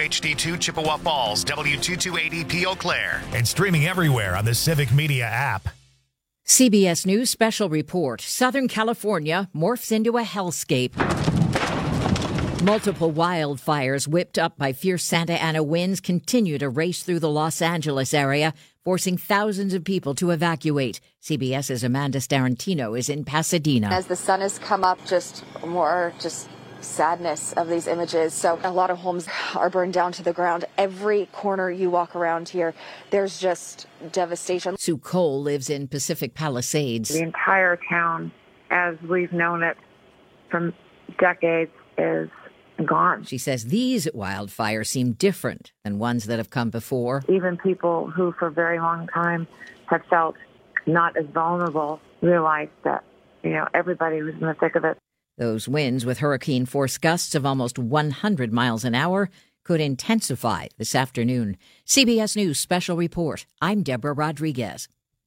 WHD2 Chippewa Falls, W2280P Eau Claire, and streaming everywhere on the Civic Media app. CBS News special report. Southern California morphs into a hellscape. Multiple wildfires whipped up by fierce Santa Ana winds continue to race through the Los Angeles area, forcing thousands of people to evacuate. CBS's Amanda Starantino is in Pasadena. As the sun has come up, just sadness of these images. So a lot of homes are burned down to the ground. Every corner you walk around here, there's just devastation. Sue Cole lives in Pacific Palisades. The entire town, as we've known it from decades, is gone. She says these wildfires seem different than ones that have come before. Even people who for a very long time have felt not as vulnerable realize that, everybody was in the thick of it. Those winds with hurricane-force gusts of almost 100 miles an hour could intensify this afternoon. CBS News Special Report. I'm Deborah Rodriguez.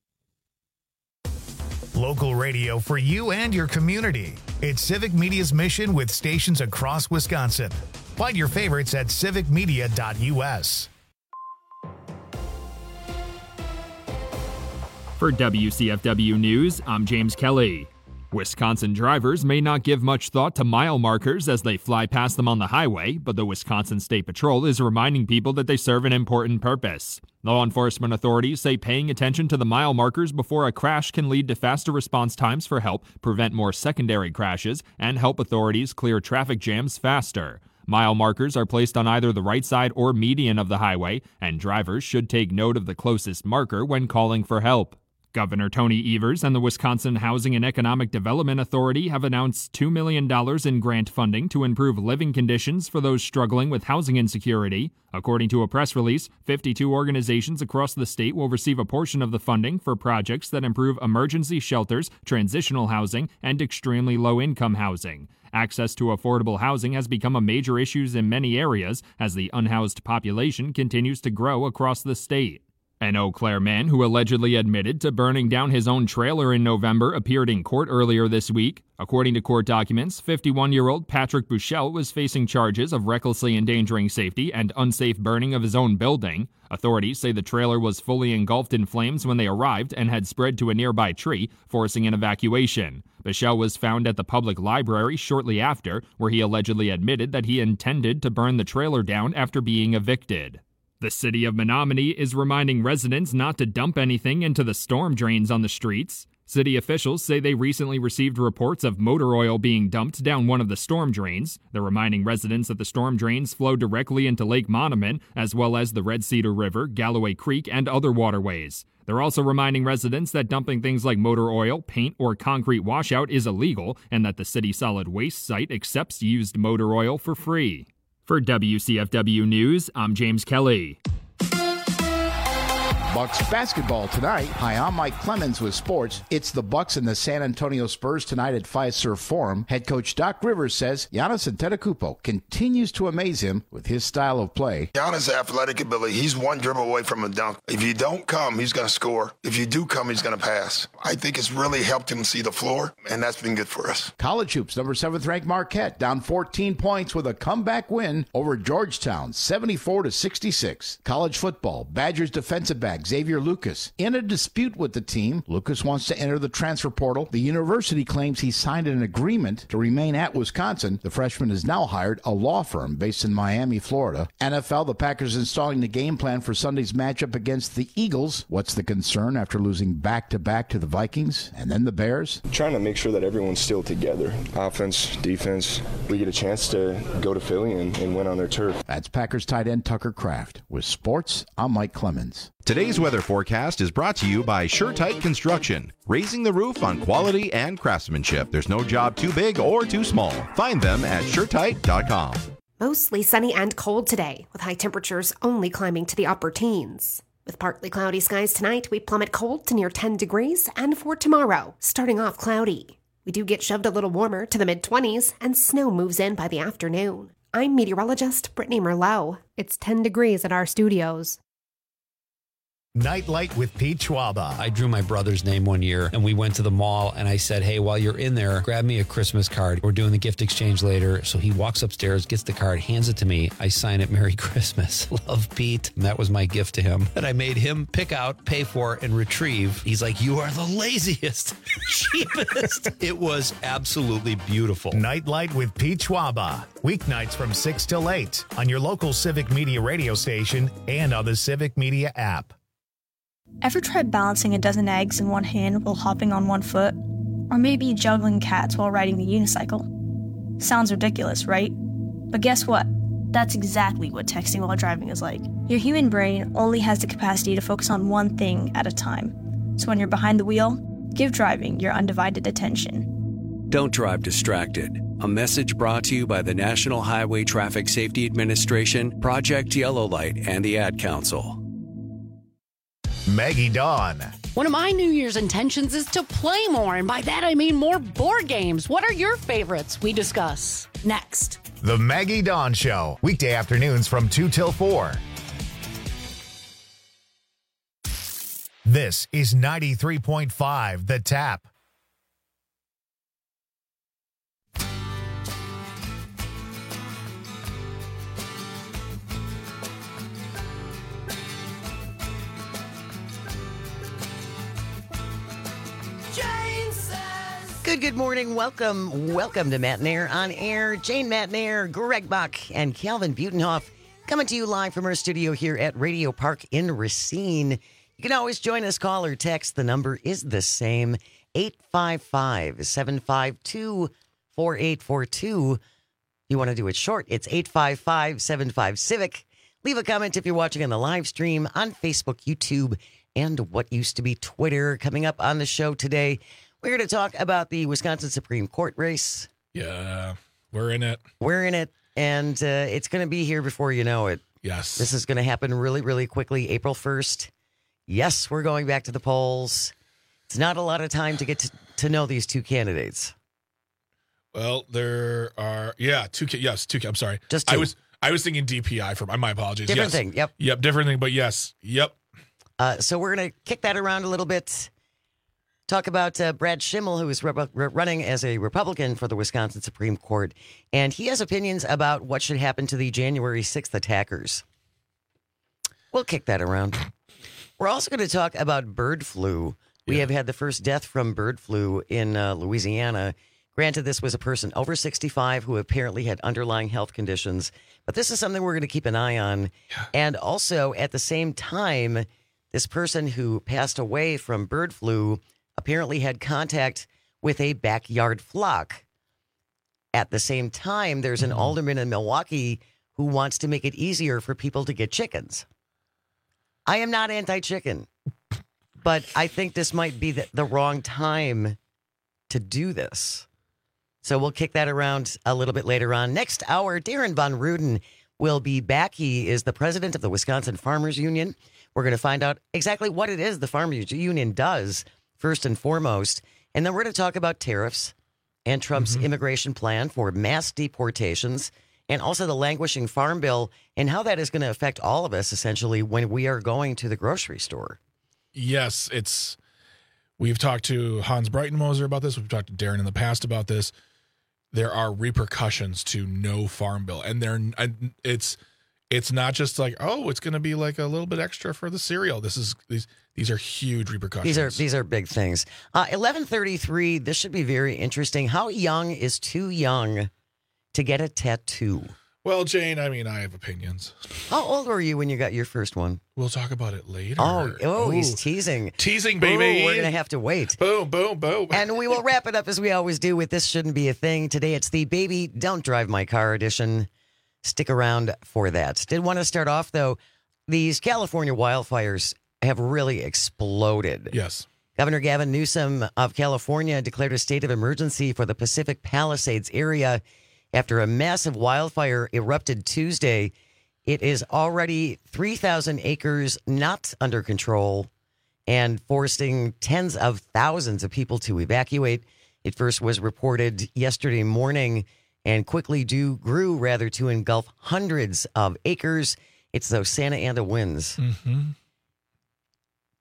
Local radio for you and your community. It's Civic Media's mission with stations across Wisconsin. Find your favorites at civicmedia.us. For WCFW News, I'm James Kelly. Wisconsin drivers may not give much thought to mile markers as they fly past them on the highway, but the Wisconsin State Patrol is reminding people that they serve an important purpose. Law enforcement authorities say paying attention to the mile markers before a crash can lead to faster response times for help, prevent more secondary crashes, and help authorities clear traffic jams faster. Mile markers are placed on either the right side or median of the highway, and drivers should take note of the closest marker when calling for help. Governor Tony Evers and the Wisconsin Housing and Economic Development Authority have announced $2 million in grant funding to improve living conditions for those struggling with housing insecurity. According to a press release, 52 organizations across the state will receive a portion of the funding for projects that improve emergency shelters, transitional housing, and extremely low-income housing. Access to affordable housing has become a major issue in many areas as the unhoused population continues to grow across the state. An Eau Claire man who allegedly admitted to burning down his own trailer in November appeared in court earlier this week. According to court documents, 51-year-old Patrick Buchel was facing charges of recklessly endangering safety and unsafe burning of his own building. Authorities say the trailer was fully engulfed in flames when they arrived and had spread to a nearby tree, forcing an evacuation. Buchel was found at the public library shortly after, where he allegedly admitted that he intended to burn the trailer down after being evicted. The city of Menominee is reminding residents not to dump anything into the storm drains on the streets. City officials say they recently received reports of motor oil being dumped down one of the storm drains. They're reminding residents that the storm drains flow directly into Lake Monument, as well as the Red Cedar River, Galloway Creek, and other waterways. They're also reminding residents that dumping things like motor oil, paint, or concrete washout is illegal, and that the city solid waste site accepts used motor oil for free. For WCFW News, I'm James Kelly. Bucks basketball tonight. Hi, I'm Mike Clemens with sports. It's the Bucks and the San Antonio Spurs tonight at Fiserv Forum. Head coach Doc Rivers says Giannis Antetokounmpo continues to amaze him with his style of play. Giannis' athletic ability, he's one dribble away from a dunk. If you don't come, he's going to score. If you do come, he's going to pass. I think it's really helped him see the floor, and that's been good for us. College hoops, number 7th ranked Marquette, down 14 points with a comeback win over Georgetown, 74-66. College football, Badgers defensive back Xavier Lucas in a dispute with the team. Lucas wants to enter the transfer portal. The university claims he signed an agreement to remain at Wisconsin. The freshman has now hired a law firm based in Miami, Florida. NFL, the Packers installing the game plan for Sunday's matchup against the Eagles. What's the concern after losing back-to-back to the Vikings and then the Bears? Trying to make sure that everyone's still together. Offense, defense. We get a chance to go to Philly and win on their turf. That's Packers tight end Tucker Kraft. With sports, I'm Mike Clemens. Today's weather forecast is brought to you by SureTight Construction, raising the roof on quality and craftsmanship. There's no job too big or too small. Find them at SureTight.com. Mostly sunny and cold today, with high temperatures only climbing to the upper teens. With partly cloudy skies tonight, we plummet cold to near 10 degrees, and for tomorrow, starting off cloudy. We do get shoved a little warmer to the mid-20s, and snow moves in by the afternoon. I'm meteorologist Brittany Merlot. It's 10 degrees at our studios. Nightlight with Pete Schwaba. I drew my brother's name one year, and we went to the mall, and I said, hey, while you're in there, grab me a Christmas card. We're doing the gift exchange later. So he walks upstairs, gets the card, hands it to me. I sign it, Merry Christmas. Love, Pete. And that was my gift to him that I made him pick out, pay for, and retrieve. He's like, you are the laziest, cheapest. It was absolutely beautiful. Nightlight with Pete Schwaba. Weeknights from 6 till 8 on your local Civic Media radio station and on the Civic Media app. Ever tried balancing a dozen eggs in one hand while hopping on one foot? Or maybe juggling cats while riding the unicycle? Sounds ridiculous, right? But guess what? That's exactly what texting while driving is like. Your human brain only has the capacity to focus on one thing at a time. So when you're behind the wheel, give driving your undivided attention. Don't drive distracted. A message brought to you by the National Highway Traffic Safety Administration, Project Yellow Light, and the Ad Council. Maggie Dawn. One of my New Year's intentions is to play more, and by that I mean more board games. What are your favorites? We discuss next. The Maggie Dawn Show, weekday afternoons from 2 till 4. This is 93.5 The Tap. Good morning. Welcome to Matt Nair on Air. Jane Matt Nair, Greg Buck, and Calvin Butenhoff coming to you live from our studio here at Radio Park in Racine. You can always join us, call or text. The number is the same, 855-752-4842. You want to do it short, it's 855-75-CIVIC. Leave a comment if you're watching on the live stream on Facebook, YouTube, and what used to be Twitter. Coming up on the show today, we're going to talk about the Wisconsin Supreme Court race. Yeah, we're in it. And it's going to be here before you know it. Yes. This is going to happen really, really quickly, April 1st. Yes, we're going back to the polls. It's not a lot of time to get to know these two candidates. Well, there are, two. I'm sorry. Just two. I was thinking DPI for my apologies. Different thing. Yep, different thing, but yes. Yep. So we're going to kick that around a little bit. Talk about Brad Schimmel, who is running as a Republican for the Wisconsin Supreme Court. And he has opinions about what should happen to the January 6th attackers. We'll kick that around. We're also going to talk about bird flu. We have had the first death from bird flu in Louisiana. Granted, this was a person over 65 who apparently had underlying health conditions. But this is something we're going to keep an eye on. Yeah. And also, at the same time, this person who passed away from bird flu apparently had contact with a backyard flock. At the same time, there's an alderman in Milwaukee who wants to make it easier for people to get chickens. I am not anti-chicken, but I think this might be the wrong time to do this. So we'll kick that around a little bit later on. Next hour, Darren Von Ruden will be back. He is the president of the Wisconsin Farmers Union. We're going to find out exactly what it is the Farmers Union does, first and foremost. And then we're going to talk about tariffs and Trump's immigration plan for mass deportations, and also the languishing farm bill and how that is going to affect all of us, essentially, when we are going to the grocery store. Yes, we've talked to Hans Breitenmoser about this. We've talked to Darren in the past about this. There are repercussions to no farm bill, and it's not just like, oh, it's going to be like a little bit extra for the cereal. These are huge repercussions. These are big things. 11:33. This should be very interesting. How young is too young to get a tattoo? Well, Jane, I have opinions. How old were you when you got your first one? We'll talk about it later. Oh, he's teasing. Teasing, baby. Ooh, we're going to have to wait. Boom, boom, boom. And we will wrap it up as we always do with This Shouldn't Be a Thing. Today it's the Baby Don't Drive My Car edition. Stick around for that. Did want to start off, though, these California wildfires have really exploded. Yes. Governor Gavin Newsom of California declared a state of emergency for the Pacific Palisades area after a massive wildfire erupted Tuesday. It is already 3,000 acres not under control and forcing tens of thousands of people to evacuate. It first was reported yesterday morning and quickly grew to engulf hundreds of acres. It's those Santa Ana winds.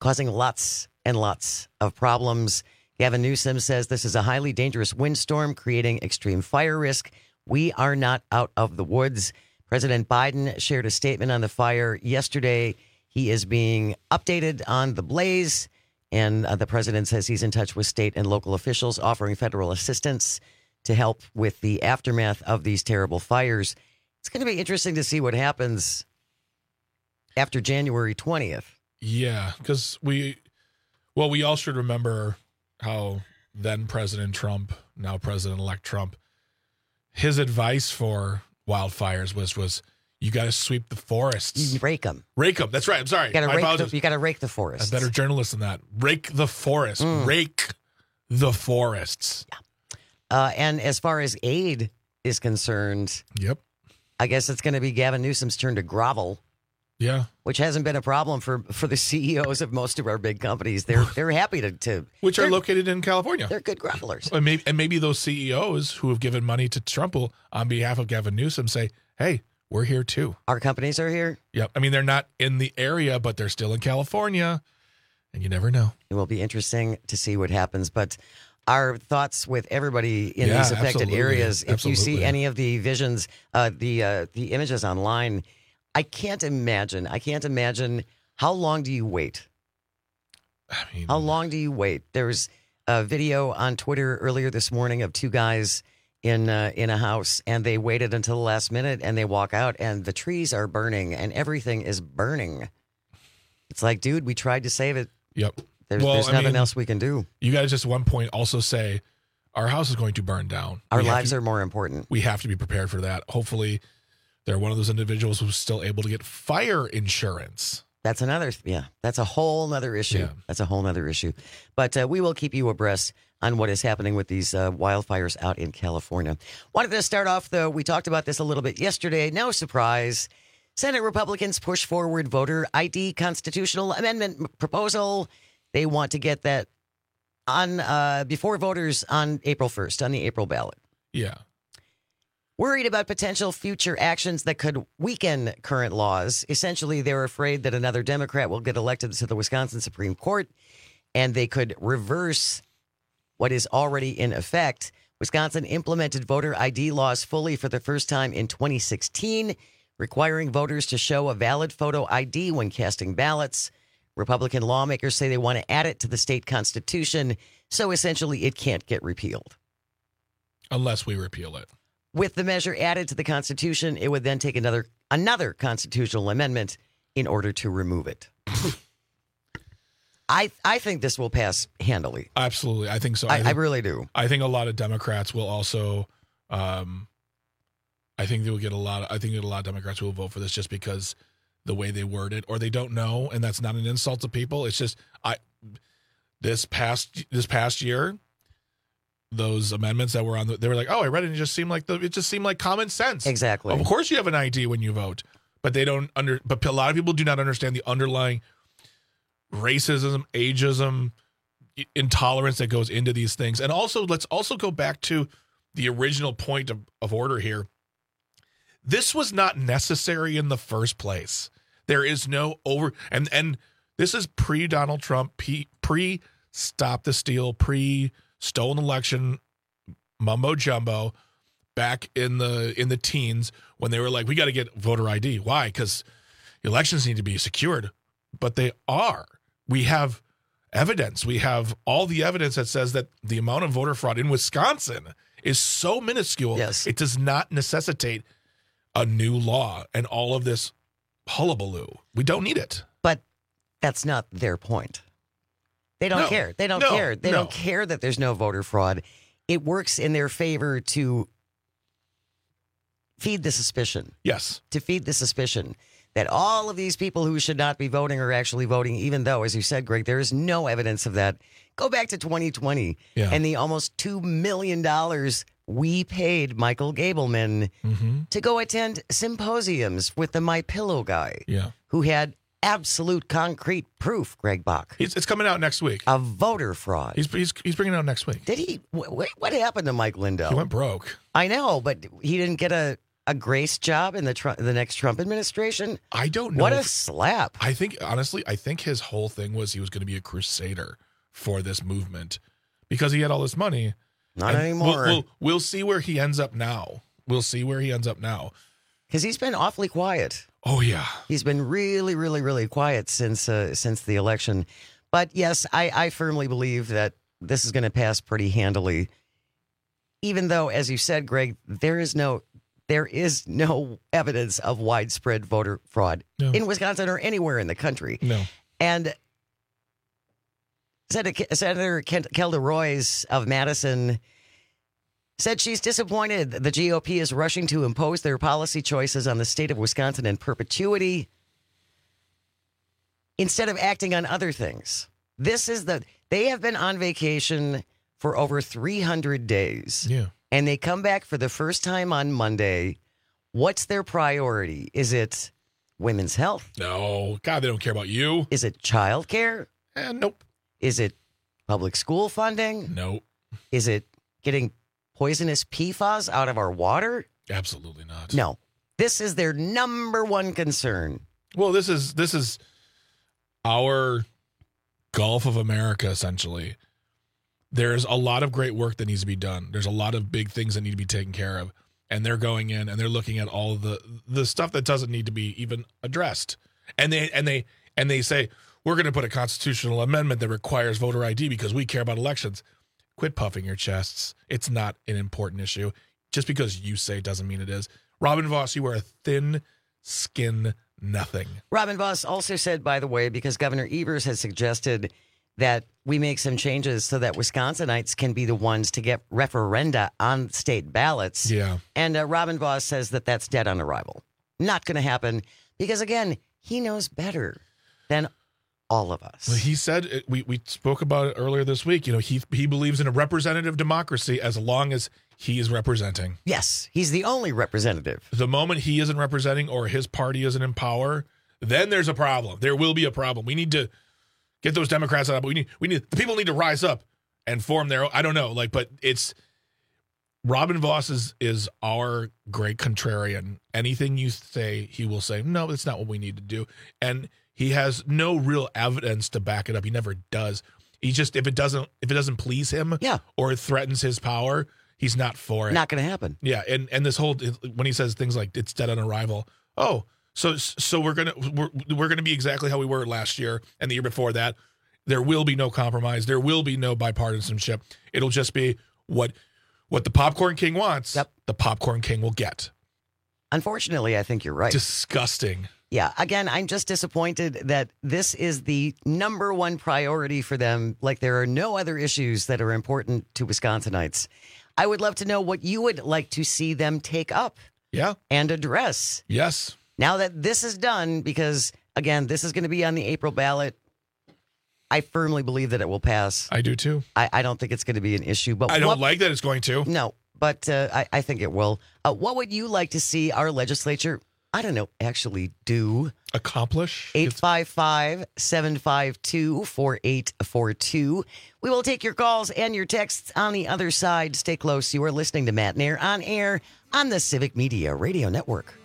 causing lots and lots of problems. Gavin Newsom says this is a highly dangerous windstorm, creating extreme fire risk. We are not out of the woods. President Biden shared a statement on the fire yesterday. He is being updated on the blaze, and the president says he's in touch with state and local officials offering federal assistance to help with the aftermath of these terrible fires. It's going to be interesting to see what happens after January 20th. Yeah, because we all should remember how then President Trump, now President-elect Trump, his advice for wildfires was you got to sweep the forests. You rake them. Rake them. That's right. I'm sorry. You got to rake the forests. A better journalist than that. Rake the forest. Rake the forests. Yeah. And as far as aid is concerned, yep, I guess it's going to be Gavin Newsom's turn to grovel. Yeah, which hasn't been a problem for the CEOs of most of our big companies. They're happy to which are located in California. They're good grovelers. And maybe those CEOs who have given money to Trump will, on behalf of Gavin Newsom, say, "Hey, we're here too. Our companies are here." Yep. I mean, they're not in the area, but they're still in California, and you never know. It will be interesting to see what happens, but our thoughts with everybody in these affected areas. If you see any of the visions, the images online, I can't imagine how long do you wait? How long do you wait? There was a video on Twitter earlier this morning of two guys in a house, and they waited until the last minute, and they walk out, and the trees are burning, and everything is burning. It's like, dude, we tried to save it. Yep. There's nothing else we can do. You got to just at one point also say, our house is going to burn down. Our lives are more important. We have to be prepared for that. Hopefully, they're one of those individuals who's still able to get fire insurance. That's that's a whole nother issue. Yeah. That's a whole nother issue. But we will keep you abreast on what is happening with these wildfires out in California. Wanted to start off, though, we talked about this a little bit yesterday. No surprise. Senate Republicans push forward voter ID constitutional amendment proposal. They want to get that on before voters on April 1st, on the April ballot. Yeah. Worried about potential future actions that could weaken current laws. Essentially, they're afraid that another Democrat will get elected to the Wisconsin Supreme Court, and they could reverse what is already in effect. Wisconsin implemented voter ID laws fully for the first time in 2016, requiring voters to show a valid photo ID when casting ballots. Republican lawmakers say they want to add it to the state constitution, so essentially it can't get repealed. Unless we repeal it. With the measure added to the Constitution, it would then take another constitutional amendment in order to remove it. I think this will pass handily. Absolutely. I think so. I really do. I think a lot of Democrats will also I think a lot of Democrats will vote for this just because the way they word it, or they don't know, and that's not an insult to people. It's just this past year, those amendments that were they were like, oh, I read it, and it just seemed like common sense. Exactly. Of course you have an ID when you vote, but but a lot of people do not understand the underlying racism, ageism, intolerance that goes into these things. And also, let's also go back to the original point of order here. This was not necessary in the first place. There is no and this is pre-Donald Trump, pre-Stop the Steal, pre-stolen election mumbo jumbo back in the teens when they were like, we got to get voter ID. Why? Because elections need to be secured. But they are. We have evidence. We have all the evidence that says that the amount of voter fraud in Wisconsin is so minuscule. Yes. It does not necessitate a new law and all of this hullabaloo. We don't need it. But that's not their point. They don't care. They don't care. They don't care that there's no voter fraud. It works in their favor to feed the suspicion. Yes. To feed the suspicion that all of these people who should not be voting are actually voting, even though, as you said, Greg, there is no evidence of that. Go back to 2020 and the almost $2 million we paid Michael Gableman to go attend symposiums with the MyPillow guy, who had absolute concrete proof, Greg Bach. It's coming out next week. Of voter fraud. He's bringing it out next week. Did he? What happened to Mike Lindell? He went broke. I know, but he didn't get a a grace job in the next Trump administration? I don't know. What a slap. I think, honestly, his whole thing was he was going to be a crusader for this movement because he had all this money. Not anymore. We'll see where he ends up now. Because he's been awfully quiet. Oh, yeah. He's been really, really, really quiet since the election. But yes, I firmly believe that this is going to pass pretty handily. Even though, as you said, Greg, there is no evidence of widespread voter fraud in Wisconsin or anywhere in the country. No. And Senator Kelda Roys of Madison said she's disappointed the GOP is rushing to impose their policy choices on the state of Wisconsin in perpetuity instead of acting on other things. They have been on vacation for over 300 days. Yeah. And they come back for the first time on Monday. What's their priority? Is it women's health? No. God, they don't care about you. Is it child care? Nope. Is it public school funding? Nope. Is it getting poisonous PFAS out of our water? Absolutely not. No. This is their number one concern. Well, this is our Gulf of America, essentially. There's a lot of great work that needs to be done. There's a lot of big things that need to be taken care of. And they're going in and they're looking at all the stuff that doesn't need to be even addressed. And they say, we're going to put a constitutional amendment that requires voter ID because we care about elections. Quit puffing your chests. It's not an important issue. Just because you say it doesn't mean it is. Robin Vos, you are a thin-skinned nothing. Robin Vos also said, by the way, because Governor Evers has suggested that we make some changes so that Wisconsinites can be the ones to get referenda on state ballots. Yeah. And Robin Vos says that that's dead on arrival. Not going to happen because, again, he knows better than all of us. Well, he said, we spoke about it earlier this week, he believes in a representative democracy as long as he is representing. Yes, he's the only representative. The moment he isn't representing or his party isn't in power, then there's a problem. There will be a problem. We need to get those Democrats out. But the people need to rise up and form their own. I don't know, but it's Robin Vos is our great contrarian. Anything you say, he will say, no, that's not what we need to do. And he has no real evidence to back it up. He never does. He just if it doesn't please him, or it threatens his power, he's not for it. Not going to happen. Yeah, and this whole when he says things like it's dead on arrival. Oh, so we're gonna be exactly how we were last year and the year before that. There will be no compromise. There will be no bipartisanship. It'll just be what the Popcorn King wants. Yep. The Popcorn King will get. Unfortunately, I think you're right. Disgusting. Yeah. Again, I'm just disappointed that this is the number one priority for them. Like there are no other issues that are important to Wisconsinites. I would love to know what you would like to see them take up. Yeah. And address. Yes. Now that this is done, because again, this is going to be on the April ballot. I firmly believe that it will pass. I do too. I don't think it's going to be an issue, but I don't like that it's going to. No, but I think it will. What would you like to see our legislature, I don't know, actually do? Accomplish? 855-752-4842. We will take your calls and your texts on the other side. Stay close. You are listening to Matt Nair on air on the Civic Media Radio Network.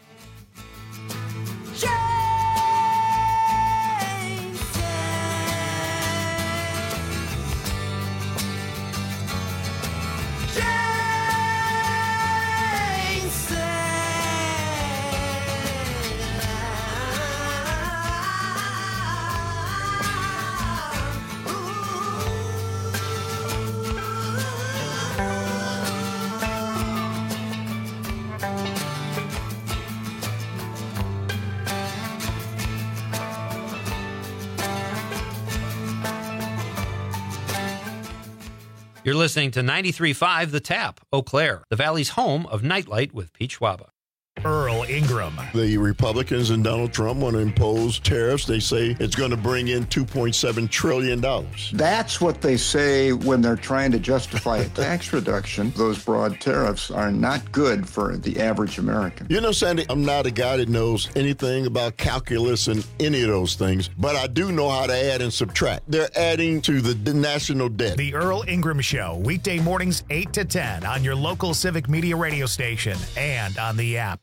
You're listening to 93.5 The Tap, Eau Claire, the Valley's home of Nightlight with Pete Schwaba. Earl Ingram. The Republicans and Donald Trump want to impose tariffs. They say it's going to bring in $2.7 trillion. That's what they say when they're trying to justify a tax reduction. Those broad tariffs are not good for the average American. You know, Sandy, I'm not a guy that knows anything about calculus and any of those things, but I do know how to add and subtract. They're adding to the national debt. The Earl Ingram Show, weekday mornings 8 to 10 on your local Civic Media radio station and on the app.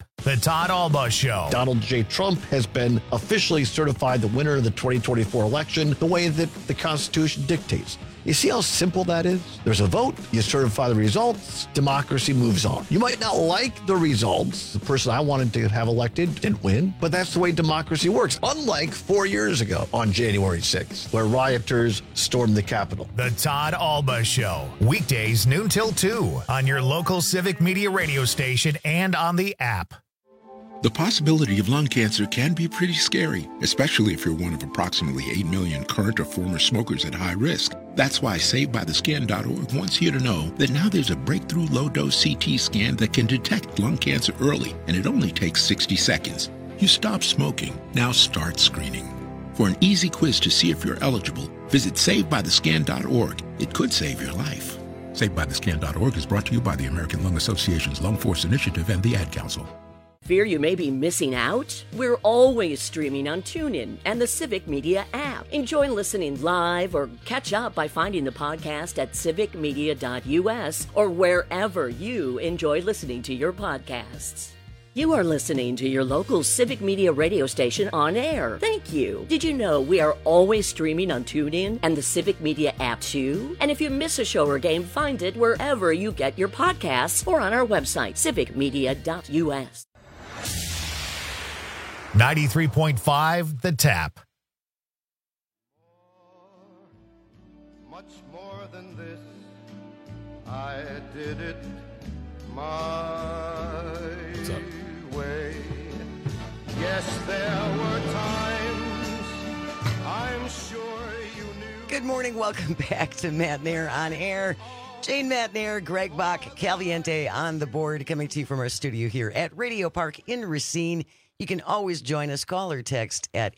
The Todd Alba Show. Donald J. Trump has been officially certified the winner of the 2024 election the way that the Constitution dictates. You see how simple that is? There's a vote, you certify the results, democracy moves on. You might not like the results. The person I wanted to have elected didn't win, but that's the way democracy works. Unlike 4 years ago on January 6th, where rioters stormed the Capitol. The Todd Alba Show. Weekdays noon till 2 on your local Civic Media radio station and on the app. The possibility of lung cancer can be pretty scary, especially if you're one of approximately 8 million current or former smokers at high risk. That's why SaveByTheScan.org wants you to know that now there's a breakthrough low-dose CT scan that can detect lung cancer early, and it only takes 60 seconds. You stop smoking, now start screening. For an easy quiz to see if you're eligible, visit SaveByTheScan.org. It could save your life. SaveByTheScan.org is brought to you by the American Lung Association's Lung Force Initiative and the Ad Council. Fear you may be missing out? We're always streaming on TuneIn and the Civic Media app. Enjoy listening live or catch up by finding the podcast at civicmedia.us or wherever you enjoy listening to your podcasts. You are listening to your local Civic Media radio station on air. Thank you. Did you know we are always streaming on TuneIn and the Civic Media app too? And if you miss a show or game, find it wherever you get your podcasts or on our website, civicmedia.us. 93.5 The Tap. Much more than this, I did it my way. Yes, there were times I'm sure you knew. Good morning. Welcome back to Matt Nair on Air. Jane Matt Nair, Greg Bach, Caliente on the board, coming to you from our studio here at Radio Park in Racine. You can always join us. Call or text at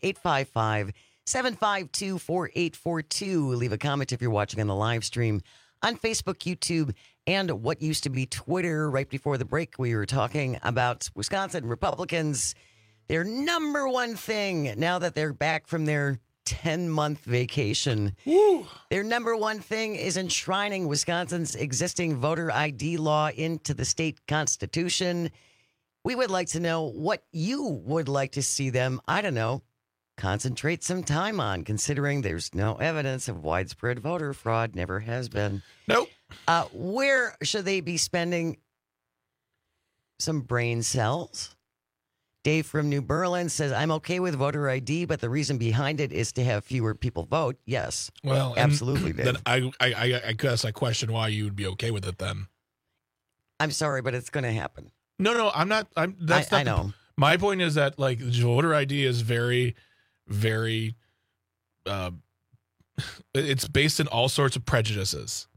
855-752-4842. Leave a comment if you're watching on the live stream on Facebook, YouTube, and what used to be Twitter. Right before the break, we were talking about Wisconsin Republicans. Their number one thing, now that they're back from their 10-month vacation, their number one thing is enshrining Wisconsin's existing voter ID law into the state constitution. We would like to know what you would like to see them, I don't know, concentrate some time on, considering there's no evidence of widespread voter fraud, never has been. Nope. Where should they be spending some brain cells? Dave from New Berlin says, I'm okay with voter ID, but the reason behind it is to have fewer people vote. Yes. Well, absolutely, Dave. Then I guess I question why you would be okay with it then. I'm sorry, but it's going to happen. No, I'm not. I know. My point is that like voter ID is very, very. It's based in all sorts of prejudices,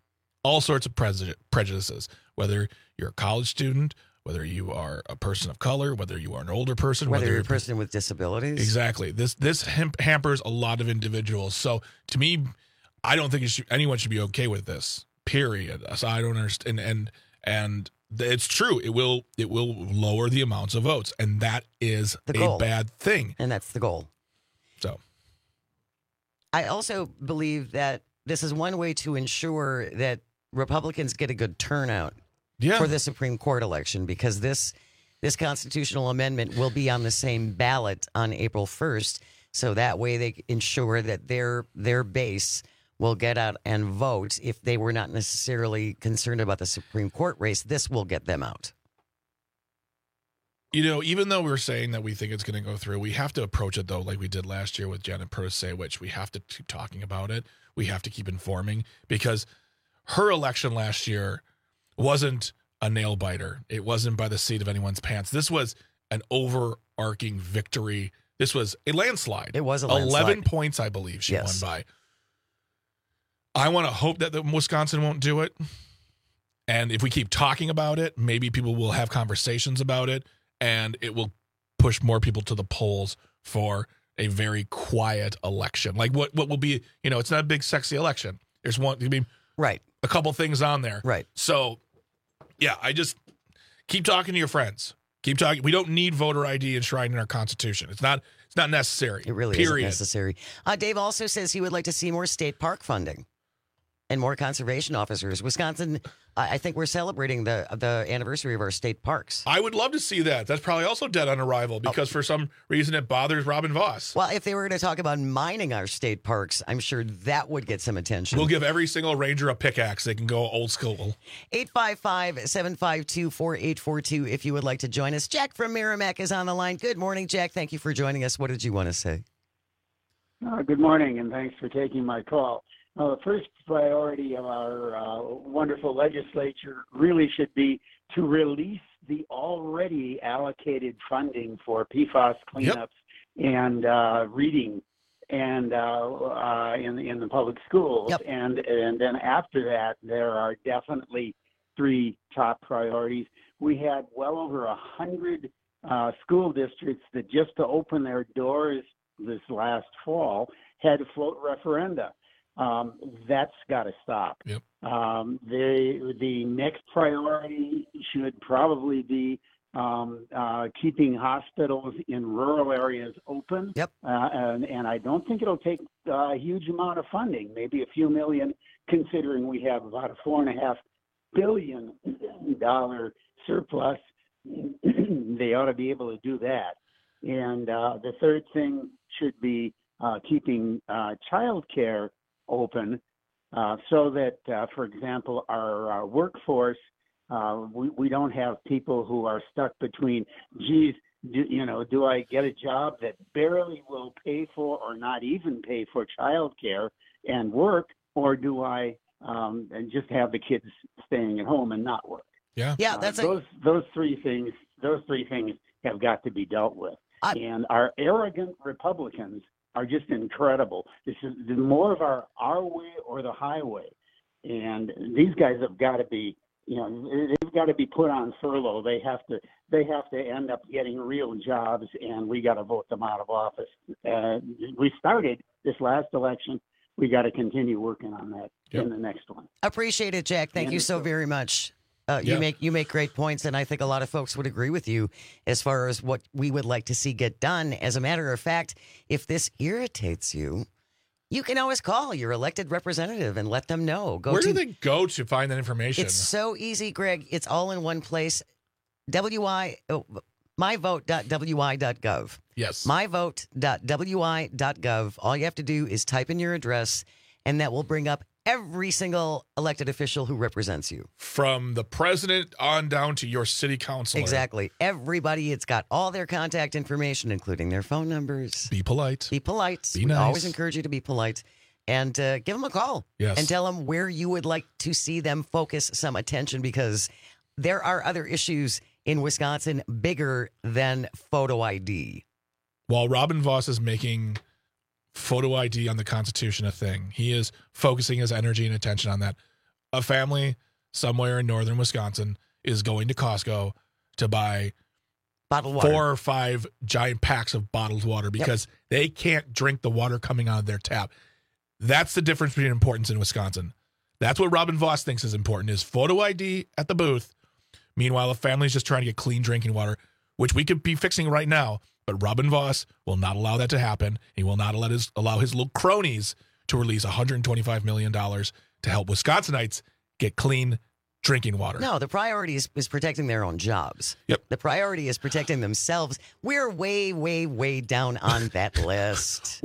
Whether you're a college student, whether you are a person of color, whether you are an older person, whether you're a person with disabilities. Exactly. This hampers a lot of individuals. So to me, I don't think anyone should be okay with this. Period. So I don't understand. And it's true. It will lower the amounts of votes, and that is a bad thing. And that's the goal. So, I also believe that this is one way to ensure that Republicans get a good turnout for the Supreme Court election, because this constitutional amendment will be on the same ballot on April 1st. So that way they ensure that their base will get out and vote. If they were not necessarily concerned about the Supreme Court race, this will get them out. You know, even though we're saying that we think it's going to go through, we have to approach it, though, like we did last year with Janet Prosewicz. We have to keep talking about it. We have to keep informing, because her election last year wasn't a nail biter. It wasn't by the seat of anyone's pants. This was an overarching victory. This was a landslide. It was a landslide. 11 points, I believe, she won by. I want to hope that Wisconsin won't do it. And if we keep talking about it, maybe people will have conversations about it, and it will push more people to the polls for a very quiet election. Like what will be, it's not a big sexy election. There's a couple things on there. Right. So, yeah, I just keep talking to your friends. Keep talking. We don't need voter ID enshrined in our Constitution. It's not necessary. It really isn't necessary. Dave also says he would like to see more state park funding. and more conservation officers. Wisconsin, I think we're celebrating the anniversary of our state parks. I would love to see that. That's probably also dead on arrival because for some reason it bothers Robin Voss. Well, if they were going to talk about mining our state parks, I'm sure that would get some attention. We'll give every single ranger a pickaxe. They can go old school. 855-752-4842 if you would like to join us. Jack from Merrimack is on the line. Good morning, Jack. Thank you for joining us. What did you want to say? Good morning, and thanks for taking my call. The first priority of our wonderful legislature really should be to release the already allocated funding for PFAS cleanups and reading and in the public schools. And then after that, there are definitely 3 top priorities. We had well over 100 school districts that just to open their doors this last fall had to float referenda. That's got to stop. The next priority should probably be keeping hospitals in rural areas open. And I don't think it'll take a huge amount of funding, maybe a few million, considering we have about a $4.5 billion surplus. They ought to be able to do that. And the third thing should be keeping child care open so that, for example, our workforce, we don't have people who are stuck between, do I get a job that barely will pay for or not even pay for child care and work, or do I and just have the kids staying at home and not work? That's those three things have got to be dealt with. And our arrogant Republicans are just incredible. This is more of our way or the highway. And these guys have got to be, they've got to be put on furlough. They have to end up getting real jobs, and we got to vote them out of office. We started this last election. We got to continue working on that in the next one. Appreciate it, Jack. Thank you so very much. You make great points, and I think a lot of folks would agree with you as far as what we would like to see get done. As a matter of fact, if this irritates you, you can always call your elected representative and let them know. Where do they go to find that information? It's so easy, Greg. It's all in one place. myvote.wi.gov. Yes. myvote.wi.gov. All you have to do is type in your address, and that will bring up every single elected official who represents you. From the president on down to your city councilor. Exactly. Everybody, it's got all their contact information, including their phone numbers. Be polite. Be polite. Be nice. We always encourage you to be polite. And give them a call. Yes. And tell them where you would like to see them focus some attention, because there are other issues in Wisconsin bigger than photo ID. While Robin Voss is making photo ID on the Constitution a thing, he is focusing his energy and attention on that. A family somewhere in northern Wisconsin is going to Costco to buy bottled water. 4 or 5 giant packs of bottled water because they can't drink the water coming out of their tap. That's the difference between importance in Wisconsin. That's what Robin Voss thinks is important, is photo ID at the booth. Meanwhile, a family's just trying to get clean drinking water, which we could be fixing right now. But Robin Voss will not allow that to happen. He will not allow his little cronies to release $125 million to help Wisconsinites get clean drinking water. No, the priority is protecting their own jobs. Yep. The priority is protecting themselves. We're way, way, way down on that list.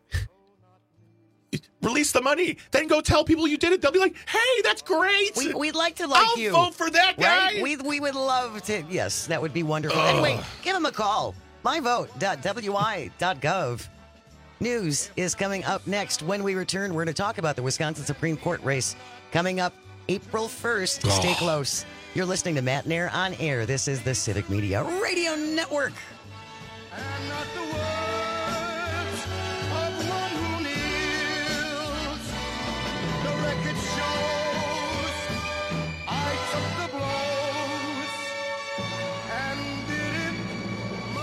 Release the money. Then go tell people you did it. They'll be like, hey, that's great. We'd like to like you. I'll vote for that guy. Right? We would love to. Yes, that would be wonderful. Anyway, give them a call. myvote.wi.gov. News is coming up next. When we return, we're going to talk about the Wisconsin Supreme Court race coming up April 1st. Stay close. You're listening to Matt Nair on air. This is the Civic Media Radio Network. And not the words of one who kneels. The record shows I took the blows and did it my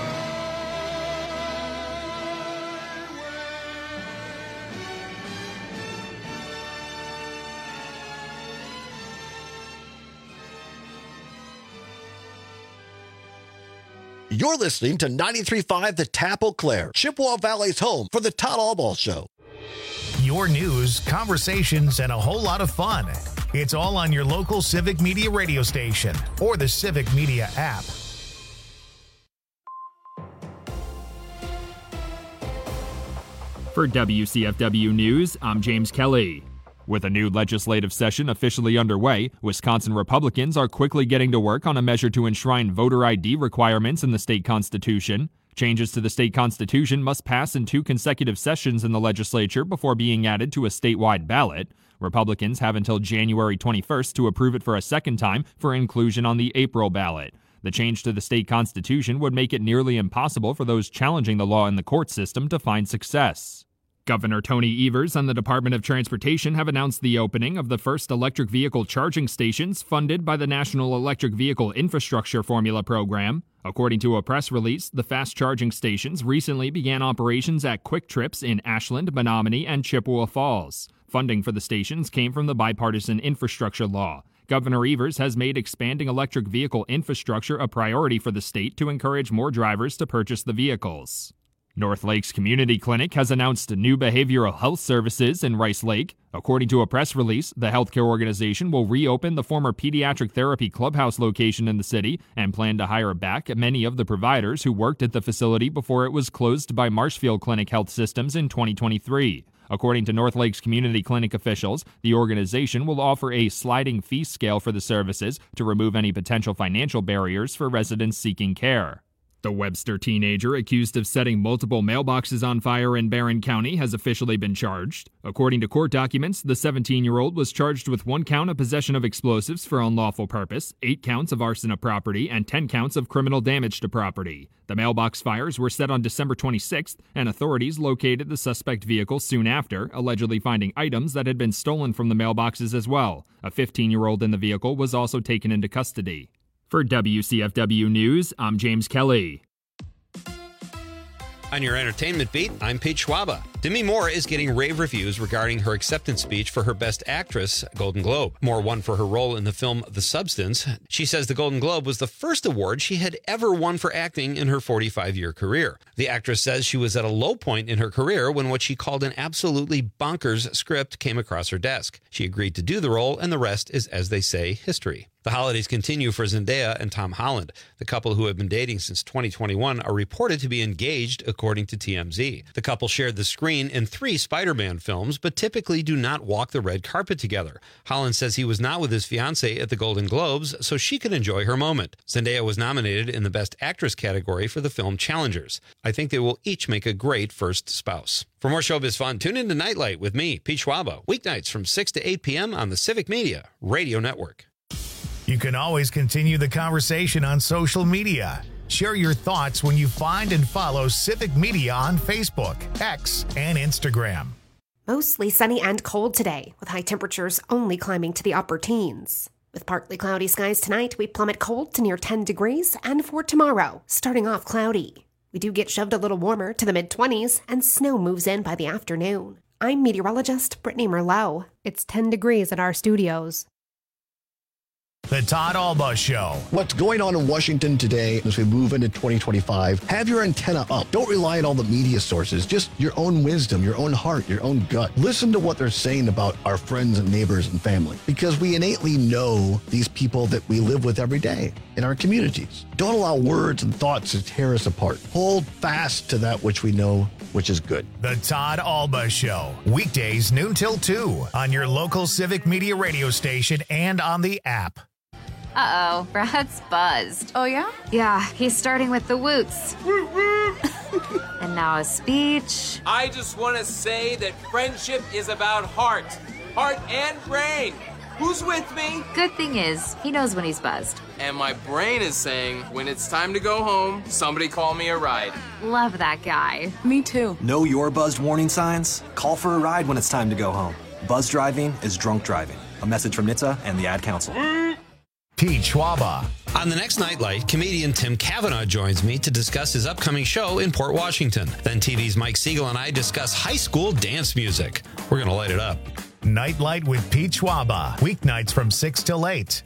way. You're listening to 93.5 The Tap Eau Claire, Chippewa Valley's home for the Todd Albaugh Show. your news, conversations, and a whole lot of fun. It's all on your local Civic Media radio station or the Civic Media app. For WCFW News, I'm James Kelly. With a new legislative session officially underway, Wisconsin Republicans are quickly getting to work on a measure to enshrine voter ID requirements in the state constitution. Changes to the state constitution must pass in 2 consecutive sessions in the legislature before being added to a statewide ballot. Republicans have until January 21st to approve it for a second time for inclusion on the April ballot. The change to the state constitution would make it nearly impossible for those challenging the law in the court system to find success. Governor Tony Evers and the Department of Transportation have announced the opening of the first electric vehicle charging stations funded by the National Electric Vehicle Infrastructure Formula Program. According to a press release, the fast charging stations recently began operations at Quick Trips in Ashland, Menominee, and Chippewa Falls. Funding for the stations came from the bipartisan infrastructure law. Governor Evers has made expanding electric vehicle infrastructure a priority for the state to encourage more drivers to purchase the vehicles. North Lakes Community Clinic has announced new behavioral health services in Rice Lake. According to a press release, the healthcare organization will reopen the former pediatric therapy clubhouse location in the city and plan to hire back many of the providers who worked at the facility before it was closed by Marshfield Clinic Health Systems in 2023. According to North Lakes Community Clinic officials, the organization will offer a sliding fee scale for the services to remove any potential financial barriers for residents seeking care. The Webster teenager accused of setting multiple mailboxes on fire in Barron County has officially been charged. According to court documents, the 17-year-old was charged with 1 count of possession of explosives for unlawful purpose, 8 counts of arson of property, and 10 counts of criminal damage to property. The mailbox fires were set on December 26th, and authorities located the suspect vehicle soon after, allegedly finding items that had been stolen from the mailboxes as well. A 15-year-old in the vehicle was also taken into custody. For WCFW News, I'm James Kelly. On your entertainment beat, I'm Pete Schwaba. Demi Moore is getting rave reviews regarding her acceptance speech for her Best Actress Golden Globe. Moore won for her role in the film The Substance. She says the Golden Globe was the first award she had ever won for acting in her 45-year career. The actress says she was at a low point in her career when what she called an absolutely bonkers script came across her desk. She agreed to do the role, and the rest is, as they say, history. The holidays continue for Zendaya and Tom Holland. The couple, who have been dating since 2021, are reported to be engaged, according to TMZ. The couple shared the screen in 3 Spider-Man films, but typically do not walk the red carpet together. Holland says he was not with his fiancée at the Golden Globes, so she could enjoy her moment. Zendaya was nominated in the Best Actress category for the film Challengers. I think they will each make a great first spouse. For more showbiz fun, tune in to Nightlight with me, Pete Schwaba, weeknights from 6 to 8 p.m. on the Civic Media Radio Network. You can always continue the conversation on social media. Share your thoughts when you find and follow Civic Media on Facebook, X, and Instagram. Mostly sunny and cold today, with high temperatures only climbing to the upper teens. With partly cloudy skies tonight, we plummet cold to near 10 degrees, and for tomorrow, starting off cloudy. We do get shoved a little warmer to the mid-20s, and snow moves in by the afternoon. I'm meteorologist Brittany Merlot. It's 10 degrees at our studios. The Todd Alba Show. What's going on in Washington today as we move into 2025? Have your antenna up. Don't rely on all the media sources. Just your own wisdom, your own heart, your own gut. Listen to what they're saying about our friends and neighbors and family, because we innately know these people that we live with every day in our communities. Don't allow words and thoughts to tear us apart. Hold fast to that which we know, which is good. The Todd Alba Show. Weekdays noon till 2 on your local Civic Media radio station and on the app. Uh-oh, Brad's buzzed. Oh, yeah? Yeah, he's starting with the woots. And now a speech. I just want to say that friendship is about heart and brain. Who's with me? Good thing is, he knows when he's buzzed. And my brain is saying, when it's time to go home, somebody call me a ride. Love that guy. Me too. Know your buzzed warning signs? Call for a ride when it's time to go home. Buzz driving is drunk driving. A message from NHTSA and the Ad Council. Pete Schwaba. On the next Nightlight, comedian Tim Cavanaugh joins me to discuss his upcoming show in Port Washington. Then TV's Mike Siegel and I discuss high school dance music. We're going to light it up. Nightlight with Pete Schwaba. Weeknights from 6 till 8.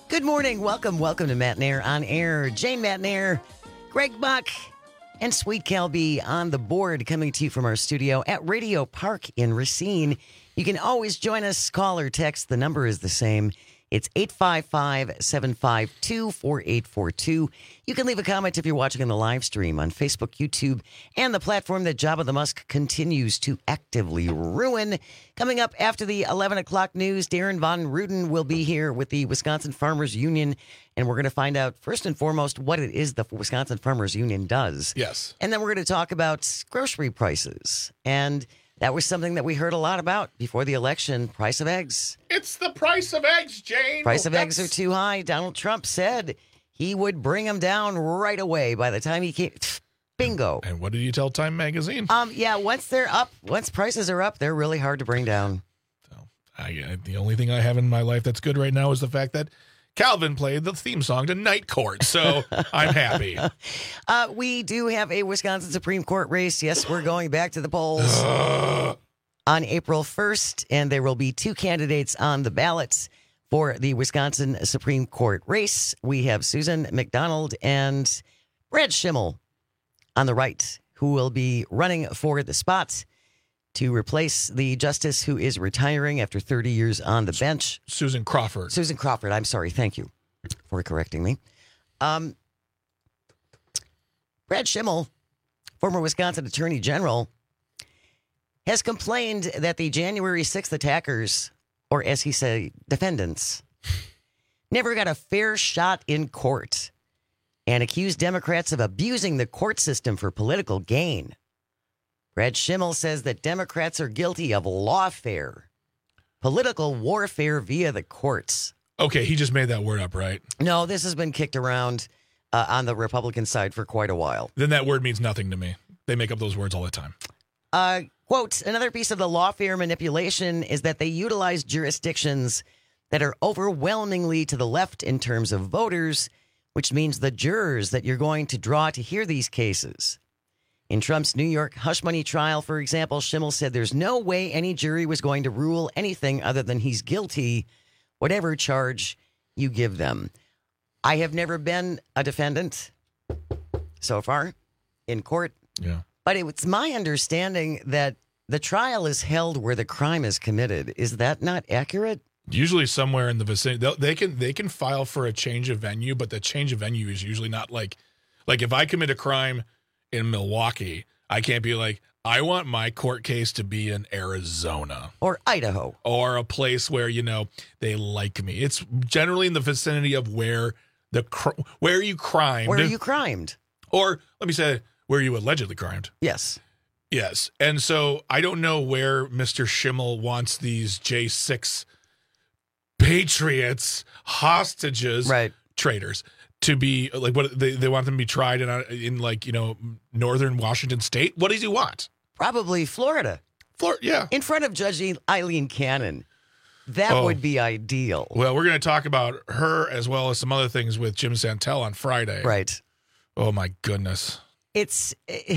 Good morning. Welcome to Matt Nair on Air. Jane Matt Nair, Greg Buck, and Sweet Calby on the board, coming to you from our studio at Radio Park in Racine. You can always join us, call or text. The number is the same. It's 855-752-4842. You can leave a comment if you're watching on the live stream on Facebook, YouTube, and the platform that Jabba the Musk continues to actively ruin. Coming up after the 11 o'clock news, Darren Von Ruden will be here with the Wisconsin Farmers Union, and we're going to find out, first and foremost, what it is the Wisconsin Farmers Union does. Yes. And then we're going to talk about grocery prices. And that was something that we heard a lot about before the election, price of eggs. It's the price of eggs, Jane. Price of eggs are too high. Donald Trump said he would bring them down right away by the time he came. Bingo. And what did you tell Time Magazine? Yeah, once prices are up, they're really hard to bring down. The only thing I have in my life that's good right now is the fact that Calvin played the theme song to Night Court, so I'm happy. We do have a Wisconsin Supreme Court race. Yes, we're going back to the polls on April 1st, and there will be 2 candidates on the ballots for the Wisconsin Supreme Court race. We have Susan McDonald and Brad Schimmel on the right, who will be running for the spot to replace the justice who is retiring after 30 years on the bench. Susan Crawford. Susan Crawford. I'm sorry. Thank you for correcting me. Brad Schimmel, former Wisconsin Attorney General, has complained that the January 6th attackers, or as he said, defendants, never got a fair shot in court and accused Democrats of abusing the court system for political gain. Brad Schimmel says that Democrats are guilty of lawfare, political warfare via the courts. Okay, he just made that word up, right? No, this has been kicked around on the Republican side for quite a while. Then that word means nothing to me. They make up those words all the time. Quote, another piece of the lawfare manipulation is that they utilize jurisdictions that are overwhelmingly to the left in terms of voters, which means the jurors that you're going to draw to hear these cases. In Trump's New York hush money trial, for example, Schimmel said there's no way any jury was going to rule anything other than he's guilty, whatever charge you give them. I have never been a defendant so far in court. Yeah. But it's my understanding that the trial is held where the crime is committed. Is that not accurate? Usually somewhere in the vicinity. They can file for a change of venue, but the change of venue is usually not like if I commit a crime in Milwaukee, I can't be like, I want my court case to be in Arizona or Idaho or a place where, they like me. It's generally in the vicinity of where you crimed. Where you crimed. Or let me say, where you allegedly crimed. Yes. Yes. And so I don't know where Mr. Schimmel wants these J6 patriots, hostages, traitors to be like, what they want them to be tried in northern Washington state. What does he want? Probably Florida. Yeah. In front of Judge Eileen Cannon. That would be ideal. Well, we're going to talk about her as well as some other things with Jim Santel on Friday. Right. Oh, my goodness. It's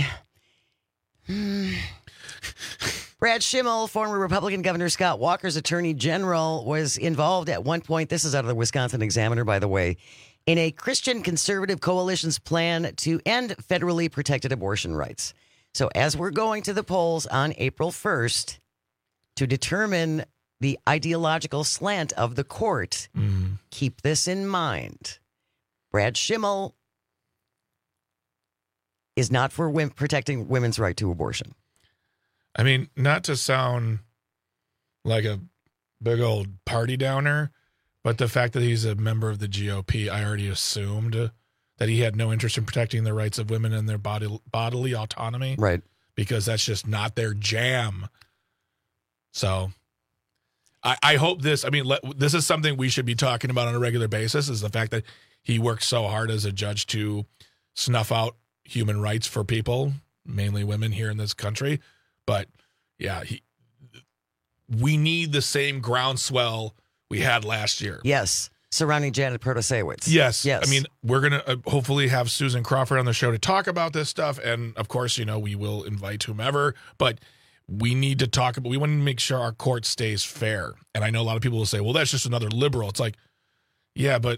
Brad Schimmel, former Republican Governor Scott Walker's attorney general, was involved at one point, this is out of the Wisconsin Examiner, by the way, in a Christian conservative coalition's plan to end federally protected abortion rights. So as we're going to the polls on April 1st to determine the ideological slant of the court, keep this in mind. Brad Schimmel is not for protecting women's right to abortion. I mean, not to sound like a big old party downer, but the fact that he's a member of the GOP, I already assumed that he had no interest in protecting the rights of women and their bodily autonomy. Right. Because that's just not their jam. So I hope this is something we should be talking about on a regular basis, is the fact that he worked so hard as a judge to snuff out human rights for people, mainly women here in this country. But yeah, we need the same groundswell we had last year. Yes, surrounding Janet Protasiewicz. Yes. I mean, we're going to hopefully have Susan Crawford on the show to talk about this stuff. And of course, we will invite whomever, but we need to talk about, we want to make sure our court stays fair. And I know a lot of people will say, well, that's just another liberal. It's like, Yeah, but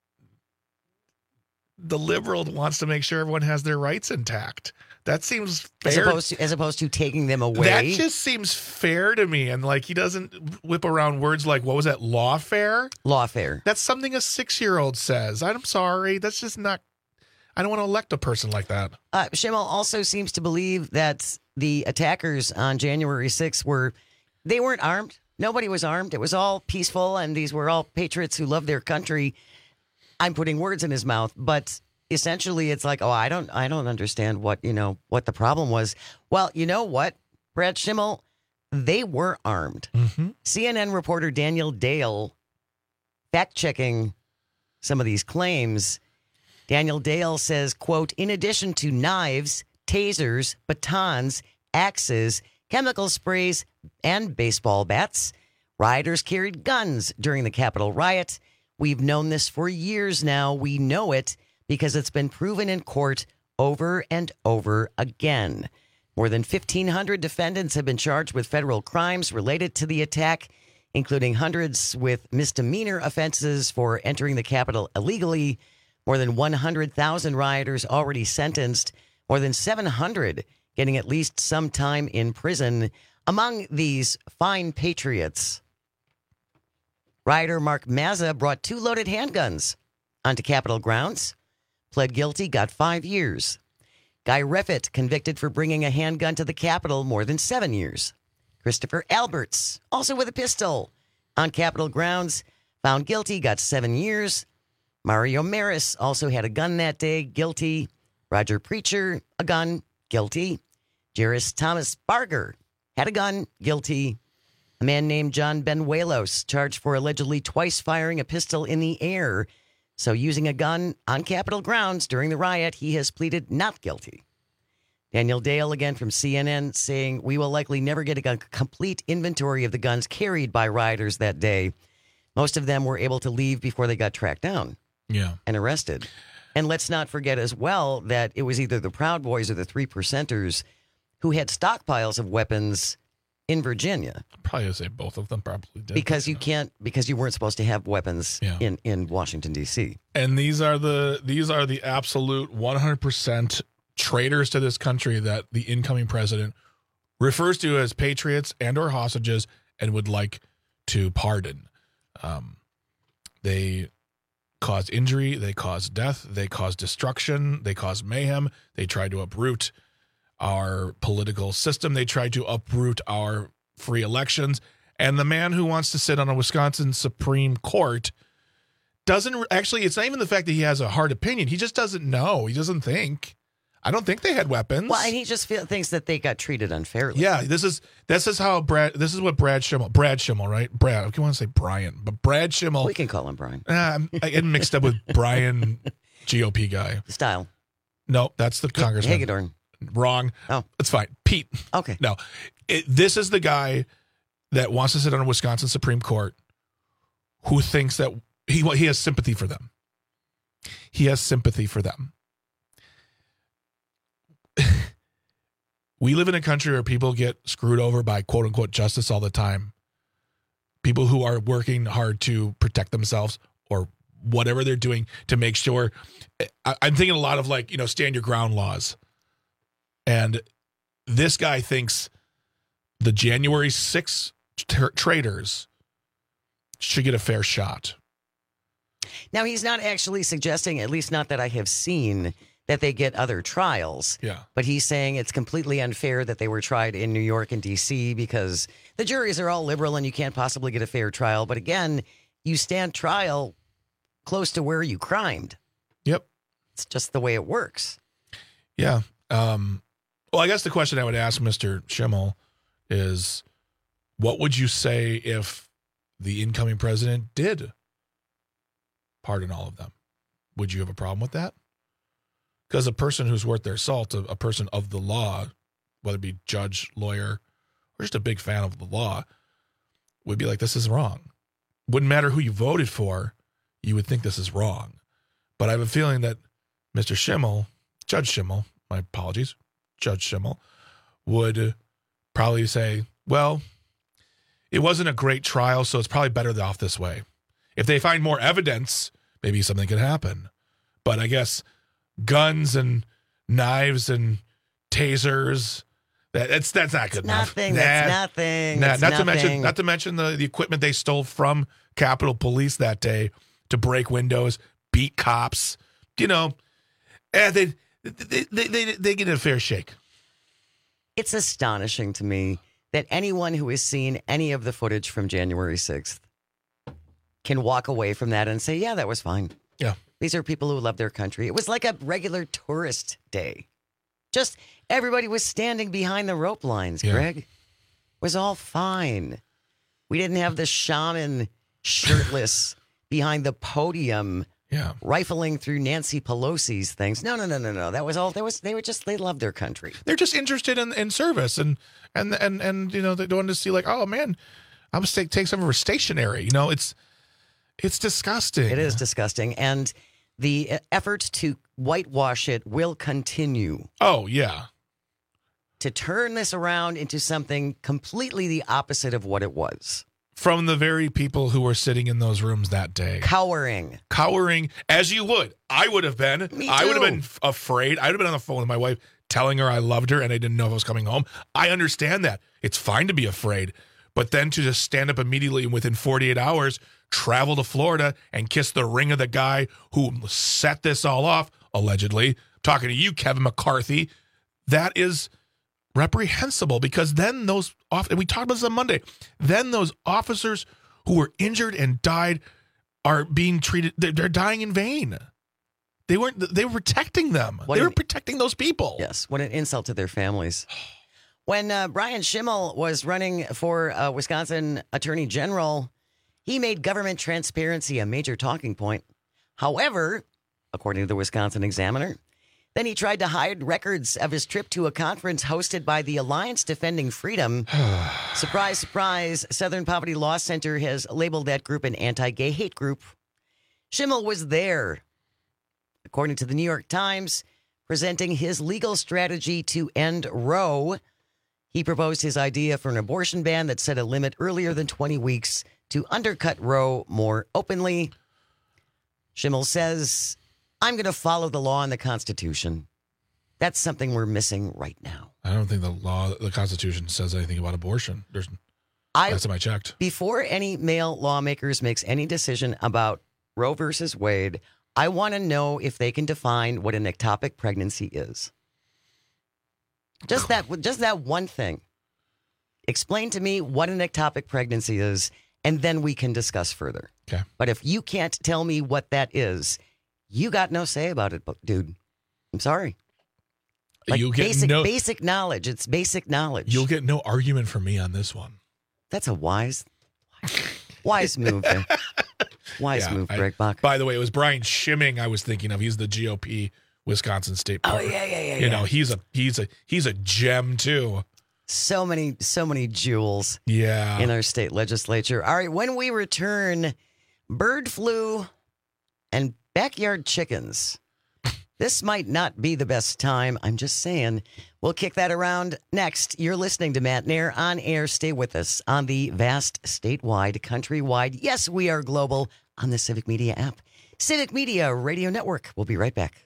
the liberal wants to make sure everyone has their rights intact. That seems fair. As opposed to taking them away. That just seems fair to me. And like he doesn't whip around words like, what was that, lawfare? Lawfare. That's something a 6-year-old says. I'm sorry. That's just not, I don't want to elect a person like that. Schimmel also seems to believe that the attackers on January 6th they weren't armed. Nobody was armed. It was all peaceful, and these were all patriots who loved their country. I'm putting words in his mouth, but essentially it's like, I don't understand what the problem was. Well, you know what, Brad Schimmel, they were armed. Mm-hmm. CNN reporter Daniel Dale fact-checking some of these claims. Daniel Dale says, quote, in addition to knives, tasers, batons, axes, chemical sprays, and baseball bats, rioters carried guns during the Capitol riot. We've known this for years now. We know it because it's been proven in court over and over again. More than 1,500 defendants have been charged with federal crimes related to the attack, including hundreds with misdemeanor offenses for entering the Capitol illegally. More than 100,000 rioters already sentenced. More than 700 getting at least some time in prison. Among these fine patriots, rioter Mark Mazza brought 2 loaded handguns onto Capitol grounds, pled guilty, got 5 years. Guy Reffitt, convicted for bringing a handgun to the Capitol, more than 7 years. Christopher Alberts, also with a pistol on Capitol grounds, found guilty, got 7 years. Mario Maris also had a gun that day, guilty. Roger Preacher, a gun, guilty. Jairus Thomas Barger had a gun, guilty. A man named John Benuelos, charged for allegedly twice firing a pistol in the air. So using a gun on Capitol grounds during the riot, he has pleaded not guilty. Daniel Dale, again from CNN, saying, we will likely never get a complete inventory of the guns carried by rioters that day. Most of them were able to leave before they got tracked down and arrested. And let's not forget as well that it was either the Proud Boys or the 3%ers who had stockpiles of weapons in Virginia. I'd probably say both of them probably did. Because you weren't supposed to have weapons in Washington, D.C. And these are the absolute 100% traitors to this country that the incoming president refers to as patriots and or hostages and would like to pardon. They cause injury, they cause death, they cause destruction, they cause mayhem, they try to uproot our political system, they try to uproot our free elections, and the man who wants to sit on a Wisconsin Supreme Court doesn't actually, it's not even the fact that he has a hard opinion, he just doesn't know, he doesn't think. I don't think they had weapons. Well, and he just thinks that they got treated unfairly. Yeah, this is what Brad Schimmel, right? Brad, I want to say Brian, but Brad Schimmel. We can call him Brian. I get mixed up with Brian, GOP guy. Style. No, that's the congressman. Hagedorn. Wrong. Oh, it's fine. Pete. Okay. No, this is the guy that wants to sit on a Wisconsin Supreme Court, who thinks that he has sympathy for them. He has sympathy for them. We live in a country where people get screwed over by quote unquote justice all the time. People who are working hard to protect themselves or whatever they're doing to make sure. I'm thinking a lot of stand your ground laws. And this guy thinks the January 6th traitors should get a fair shot. Now, he's not actually suggesting, at least not that I have seen, that they get other trials. Yeah. But he's saying it's completely unfair that they were tried in New York and D.C. because the juries are all liberal and you can't possibly get a fair trial. But again, you stand trial close to where you crimed. Yep. It's just the way it works. Yeah. Well, I guess the question I would ask Mr. Schimmel is, what would you say if the incoming president did pardon all of them? Would you have a problem with that? Because a person who's worth their salt, a person of the law, whether it be judge, lawyer, or just a big fan of the law, would be like, this is wrong. Wouldn't matter who you voted for, you would think this is wrong. But I have a feeling that Mr. Schimmel, Judge Schimmel, my apologies, Judge Schimmel, would probably say, well, it wasn't a great trial, so it's probably better off this way. if they find more evidence, maybe something could happen. But I guess guns and knives and tasers, that's not good enough. That's nothing. Not to mention the equipment they stole from Capitol Police that day to break windows, beat cops. They get a fair shake. It's astonishing to me that anyone who has seen any of the footage from January 6th can walk away from that and say, yeah, that was fine. Yeah. These are people who love their country. It was like a regular tourist day. Just everybody was standing behind the rope lines, Greg. It was all fine. We didn't have the shaman shirtless behind the podium rifling through Nancy Pelosi's things. No. That was all. They loved their country. They're just interested in service and they wanted to see like, oh man, I'm gonna take some of her stationery. It's disgusting. It is disgusting. And the effort to whitewash it will continue. Oh, yeah. To turn this around into something completely the opposite of what it was. From the very people who were sitting in those rooms that day. Cowering, as you would. I would have been. Me too. I would have been afraid. I would have been on the phone with my wife telling her I loved her and I didn't know if I was coming home. I understand that. It's fine to be afraid. But then to just stand up immediately and within 48 hours, travel to Florida and kiss the ring of the guy who set this all off, allegedly, talking to you, Kevin McCarthy, that is reprehensible because then and we talked about this on Monday, then those officers who were injured and died are being treated, they're dying in vain. They were protecting them. They were protecting those people. Yes, what an insult to their families. When Brian Schimmel was running for Wisconsin Attorney General, he made government transparency a major talking point. However, according to the Wisconsin Examiner, then he tried to hide records of his trip to a conference hosted by the Alliance Defending Freedom. Surprise, surprise, Southern Poverty Law Center has labeled that group an anti-gay hate group. Schimmel was there, according to the New York Times, presenting his legal strategy to end Roe. He proposed his idea for an abortion ban that set a limit earlier than 20 weeks to undercut Roe more openly. Schimmel says, I'm going to follow the law and the Constitution. That's something we're missing right now. I don't think the Constitution says anything about abortion. Last time I checked. Before any male lawmakers makes any decision about Roe versus Wade, I want to know if they can define what an ectopic pregnancy is. Just that one thing. Explain to me what an ectopic pregnancy is, and then we can discuss further. Okay. But if you can't tell me what that is, you got no say about it, dude. I'm sorry. Like you get basic knowledge. It's basic knowledge. You'll get no argument from me on this one. That's a wise move. Wise move, Greg Bach. By the way, it was Brian Schimming I was thinking of. He's the GOP Wisconsin State Party. Oh yeah. He's a gem too. So many jewels. Yeah. In our state legislature. All right, when we return, bird flu and backyard chickens. This might not be the best time. I'm just saying. We'll kick that around next. You're listening to Matt Nair on air. Stay with us on the vast statewide, countrywide. Yes, we are global on the Civic Media app. Civic Media Radio Network. We'll be right back.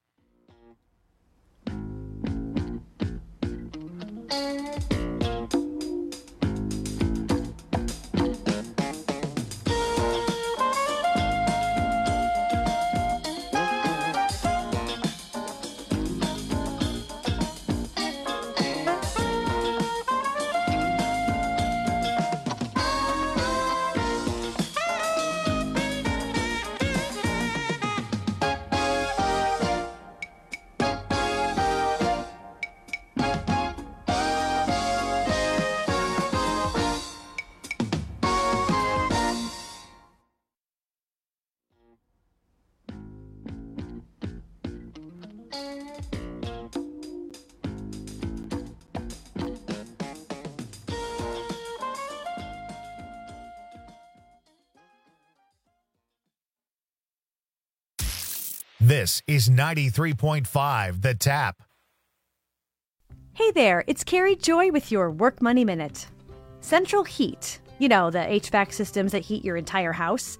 This is 93.5 The Tap. Hey there, it's Carrie Joy with your Work Money Minute. Central Heat, the HVAC systems that heat your entire house.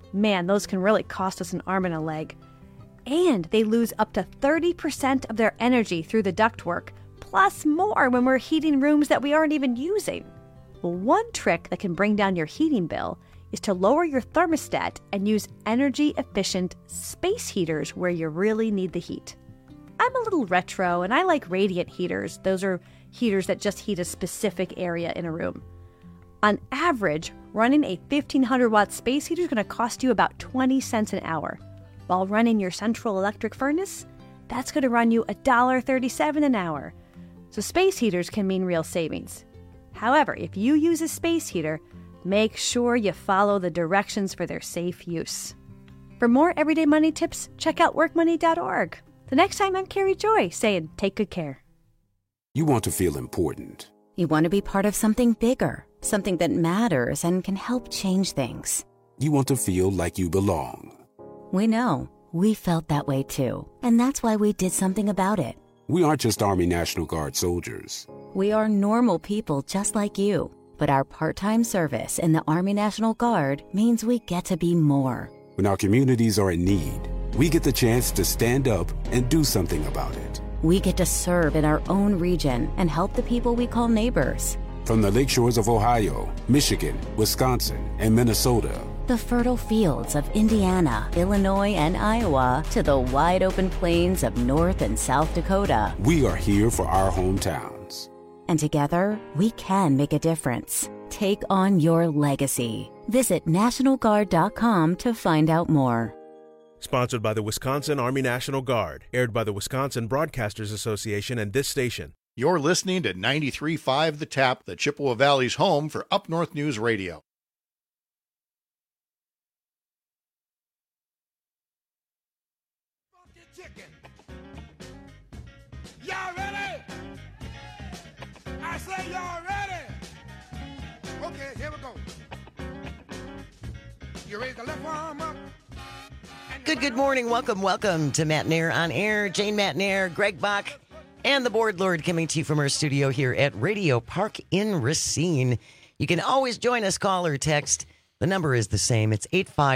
Man, those can really cost us an arm and a leg. And they lose up to 30% of their energy through the ductwork, plus more when we're heating rooms that we aren't even using. Well, one trick that can bring down your heating bill is to lower your thermostat and use energy-efficient space heaters where you really need the heat. I'm a little retro, and I like radiant heaters. Those are heaters that just heat a specific area in a room. On average, running a 1,500-watt space heater is going to cost you about 20 cents an hour. While running your central electric furnace, that's going to run you $1.37 an hour. So space heaters can mean real savings. However, if you use a space heater, make sure you follow the directions for their safe use. For more everyday money tips, check out workmoney.org. The next time, I'm Carrie Joy saying, take good care. You want to feel important. You want to be part of something bigger, something that matters and can help change things. You want to feel like you belong. We know. We felt that way too. And that's why we did something about it. We aren't just Army National Guard soldiers. We are normal people just like you. But our part-time service in the Army National Guard means we get to be more. When our communities are in need, we get the chance to stand up and do something about it. We get to serve in our own region and help the people we call neighbors. From the lakeshores of Ohio, Michigan, Wisconsin, and Minnesota, the fertile fields of Indiana, Illinois, and Iowa, to the wide-open plains of North and South Dakota. We are here for our hometowns. And together, we can make a difference. Take on your legacy. Visit NationalGuard.com to find out more. Sponsored by the Wisconsin Army National Guard. Aired by the Wisconsin Broadcasters Association and this station. You're listening to 93.5 The Tap, the Chippewa Valley's home for Up North News Radio. Y'all ready? I say y'all ready? Okay, here we go. You raise the left arm up. Good morning. Welcome to Matt Nair on Air. Jane Matt Nair, Greg Bach, and the Board Lord coming to you from our studio here at Radio Park in Racine. You can always join us, call or text. The number is the same. It's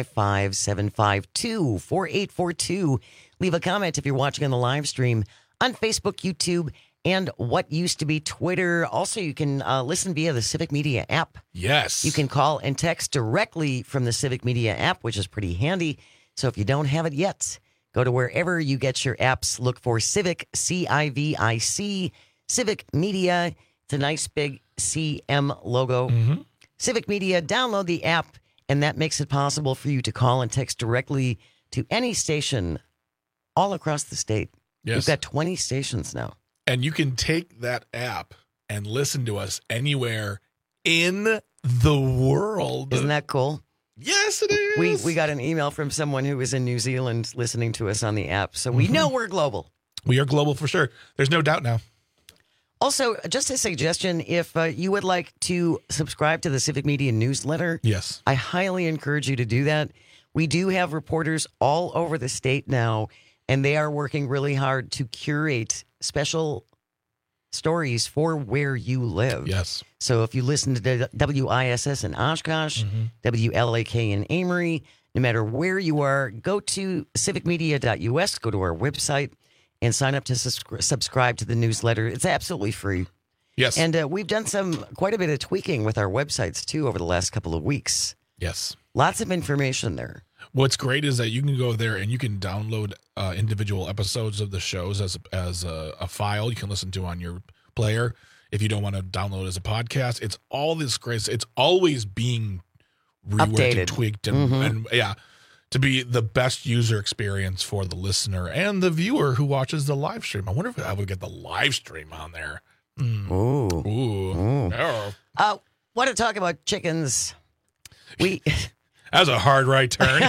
855-752-4842. Leave a comment if you're watching on the live stream on Facebook, YouTube, and what used to be Twitter. Also, you can listen via the Civic Media app. Yes. You can call and text directly from the Civic Media app, which is pretty handy. So if you don't have it yet, go to wherever you get your apps. Look for Civic, C-I-V-I-C, Civic Media. It's a nice big CM logo. Mm-hmm. Civic Media, download the app, and that makes it possible for you to call and text directly to any station all across the state. Yes. We've got 20 stations now. And you can take that app and listen to us anywhere in the world. Isn't that cool? Yes, it is. We got an email from someone who was in New Zealand listening to us on the app, so we know we're global. We are global for sure. There's no doubt now. Also, just a suggestion, if you would like to subscribe to the Civic Media newsletter, yes, I highly encourage you to do that. We do have reporters all over the state now, and they are working really hard to curate special stories for where you live. Yes. So if you listen to WISS in Oshkosh, WLAK in Amory, no matter where you are, go to civicmedia.us, go to our website, and sign up to subscribe to the newsletter. It's absolutely free. Yes. And we've done quite a bit of tweaking with our websites, too, over the last couple of weeks. Yes. Lots of information there. What's great is that you can go there and you can download individual episodes of the shows as a file you can listen to on your player. If you don't want to download it as a podcast, it's all this great. It's always being reworked Updated. and tweaked and yeah, to be the best user experience for the listener and the viewer who watches the live stream. I wonder if I would get the live stream on there. Ooh. Oh. Want to talk about chickens? That was a hard right turn.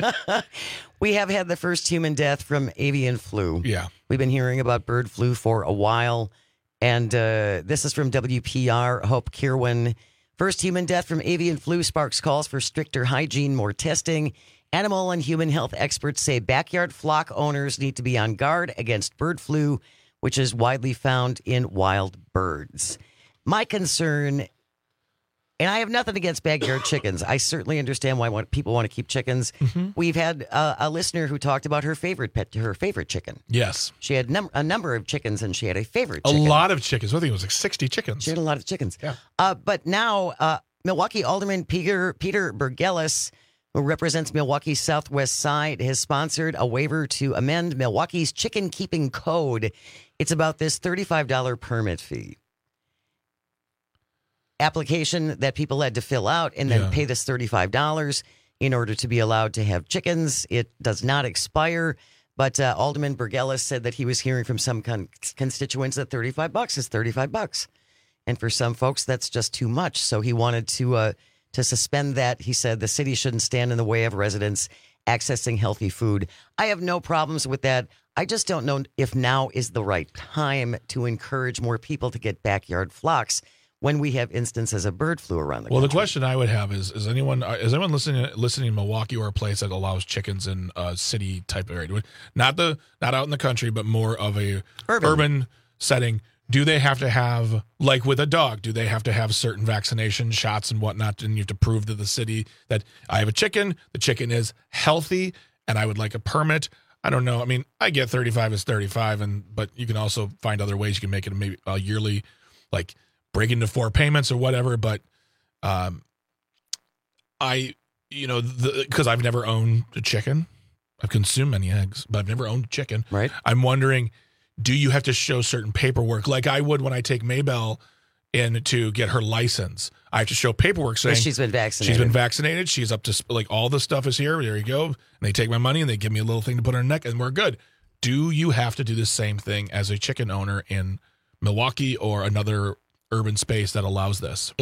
We have had the first human death from avian flu. Yeah. We've been hearing about bird flu for a while. And this is from WPR, Hope Kirwan. First human death from avian flu sparks calls for stricter hygiene, more testing. Animal and human health experts say backyard flock owners need to be on guard against bird flu, which is widely found in wild birds. My concern, And I have nothing against backyard chickens. I certainly understand why people want to keep chickens. Mm-hmm. We've had a listener who talked about her favorite chicken. Yes. She had a number of chickens, and she had a favorite A chicken. lot of chickens. I think it was like 60 chickens. She had a lot of chickens. Yeah. But now, Milwaukee Alderman Peter Burgelis, who represents Milwaukee's southwest side, has sponsored a waiver to amend Milwaukee's chicken keeping code. It's about this $35 permit fee. Application that people had to fill out and then pay this $35 in order to be allowed to have chickens. It does not expire, but Alderman Burgelis said that he was hearing from some constituents that $35 is $35. And for some folks, that's just too much. So he wanted to suspend that. He said the city shouldn't stand in the way of residents accessing healthy food. I have no problems with that. I just don't know if now is the right time to encourage more people to get backyard flocks when we have instances of bird flu around the country. Well, the question I would have is anyone listening in Milwaukee or a place that allows chickens in a city type of area, not out in the country, but more of a urban setting? Do they have to have, like with a dog, do they have to have certain vaccination shots and whatnot? And you have to prove to the city that I have a chicken, the chicken is healthy, and I would like a permit. I don't know. I mean, I get 35 is 35, but you can also find other ways you can make it maybe a yearly, like break into 4 payments or whatever. But because I've never owned a chicken. I've consumed many eggs, but I've never owned a chicken. Right. I'm wondering, do you have to show certain paperwork like I would when I take Maybelle in to get her license? I have to show paperwork saying she's been vaccinated. She's been vaccinated. She's up to, like, all the stuff is here. There you go. And they take my money and they give me a little thing to put on her neck and we're good. Do you have to do the same thing as a chicken owner in Milwaukee or another urban space that allows this?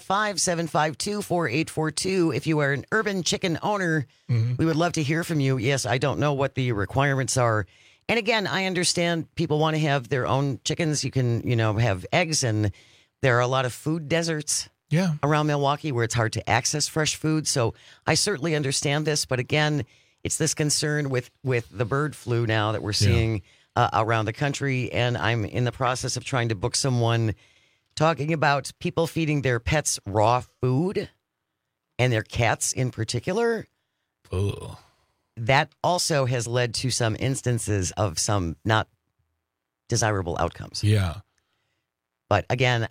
855-752-4842. If you are an urban chicken owner, we would love to hear from you. Yes, I don't know what the requirements are. And again, I understand people want to have their own chickens. You can, have eggs, and there are a lot of food deserts around Milwaukee where it's hard to access fresh food. So I certainly understand this. But again, it's this concern with the bird flu now that we're seeing around the country. And I'm in the process of trying to book someone talking about people feeding their pets raw food and their cats in particular. Ugh. That also has led to some instances of some not desirable outcomes. Yeah. But again,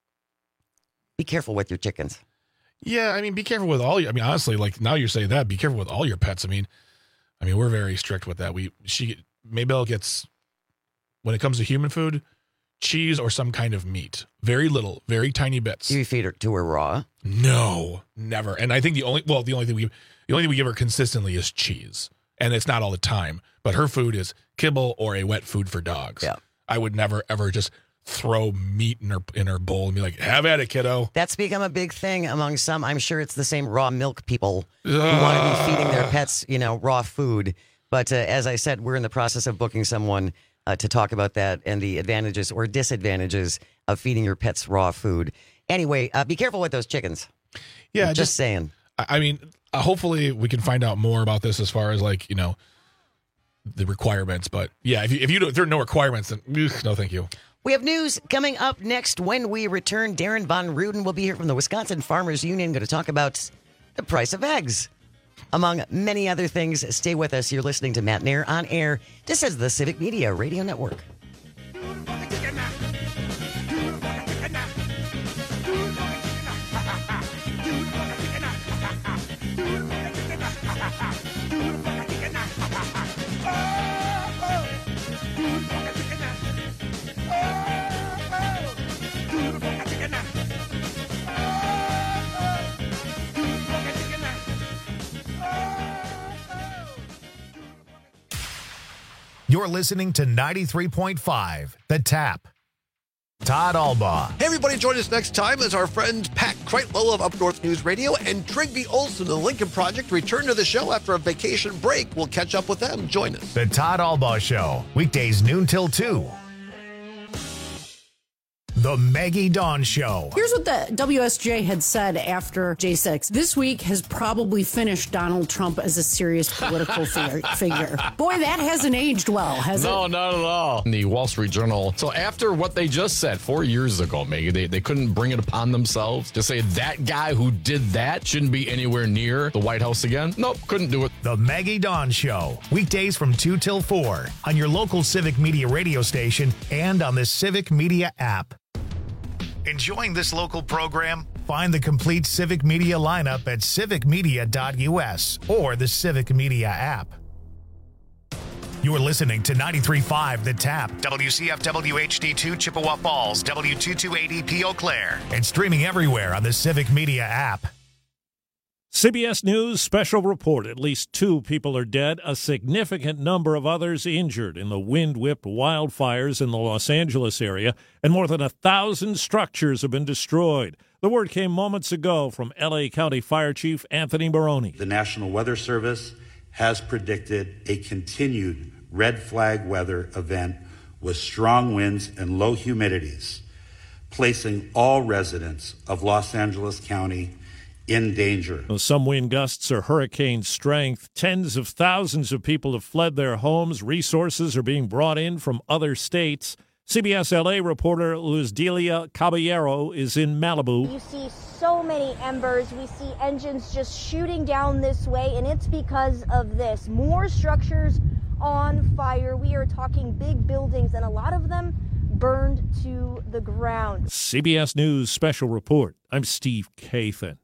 be careful with your chickens. Yeah, I mean, be careful with all your, honestly, like now you're saying that, be careful with all your pets. I mean, we're very strict with that. Maybelle gets, when it comes to human food, cheese or some kind of meat. Very little, very tiny bits. Do you feed her to her raw? No, never. And I think the only thing we give her consistently is cheese. And it's not all the time. But her food is kibble or a wet food for dogs. Yeah. I would never, ever just throw meat in her bowl and be like, have at it, kiddo. That's become a big thing among some. I'm sure it's the same raw milk people who want to be feeding their pets, raw food. But as I said, we're in the process of booking someone to talk about that and the advantages or disadvantages of feeding your pets raw food. Anyway, be careful with those chickens. Yeah, just saying. Hopefully we can find out more about this as far as the requirements. But yeah, if there are no requirements, then no, thank you. We have news coming up next when we return. Darren Von Ruden will be here from the Wisconsin Farmers Union, going to talk about the price of eggs, among many other things. Stay with us. You're listening to Matt Nair on air. This is the Civic Media Radio Network. You're listening to 93.5, The Tap. Todd Albaugh. Hey, everybody, join us next time as our friends Pat Kreitlow of Up North News Radio and Trigby Olson of the Lincoln Project return to the show after a vacation break. We'll catch up with them. Join us. The Todd Albaugh Show, weekdays noon till 2. The Maggie Dawn Show. Here's what the WSJ had said after J6. This week has probably finished Donald Trump as a serious political figure. Boy, that hasn't aged well, has it? No, not at all. The Wall Street Journal. So after what they just said 4 years ago, Maggie, they couldn't bring it upon themselves to say that guy who did that shouldn't be anywhere near the White House again. Nope, couldn't do it. The Maggie Dawn Show. Weekdays from 2 till 4 on your local Civic Media radio station and on the Civic Media app. Enjoying this local program? Find the complete Civic Media lineup at civicmedia.us or the Civic Media app. You're listening to 93.5 The Tap, WCFW HD2 Chippewa Falls, W228EP Eau Claire, and streaming everywhere on the Civic Media app. CBS News special report. At least 2 people are dead, a significant number of others injured in the wind-whipped wildfires in the Los Angeles area, and more than 1,000 structures have been destroyed. The word came moments ago from L.A. County Fire Chief Anthony Baroni. The National Weather Service has predicted a continued red flag weather event with strong winds and low humidities, placing all residents of Los Angeles County in danger. Some wind gusts are hurricane strength. Tens of thousands of people have fled their homes. Resources are being brought in from other states. CBS LA reporter Luz Delia Caballero is in Malibu. You see so many embers. We see engines just shooting down this way, and it's because of this. More structures on fire. We are talking big buildings, and a lot of them burned to the ground. CBS News special report. I'm Steve Kathan.